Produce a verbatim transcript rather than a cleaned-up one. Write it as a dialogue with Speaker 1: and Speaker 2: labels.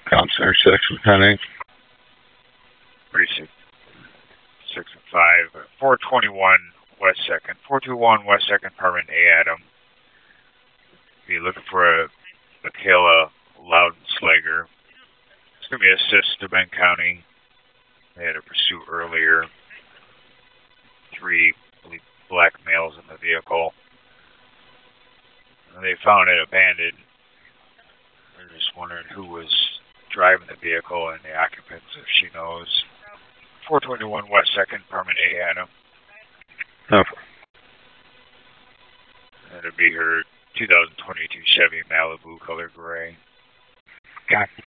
Speaker 1: Counselor six and pending.
Speaker 2: Precinct six and five. four twenty-one West second. four twenty-one West second, Permanent A. Adam. Be looking for a Michaela Loudenslager. It's going to be assist to Ben County. They had a pursuit earlier. Three I believe, black males in the vehicle. And they found it abandoned. They're just wondering who was driving the vehicle and the occupants, if she knows. four twenty-one West second, Permanent A. Adam.
Speaker 1: Okay.
Speaker 2: That'll be her two thousand twenty-two Chevy Malibu color gray.
Speaker 1: Got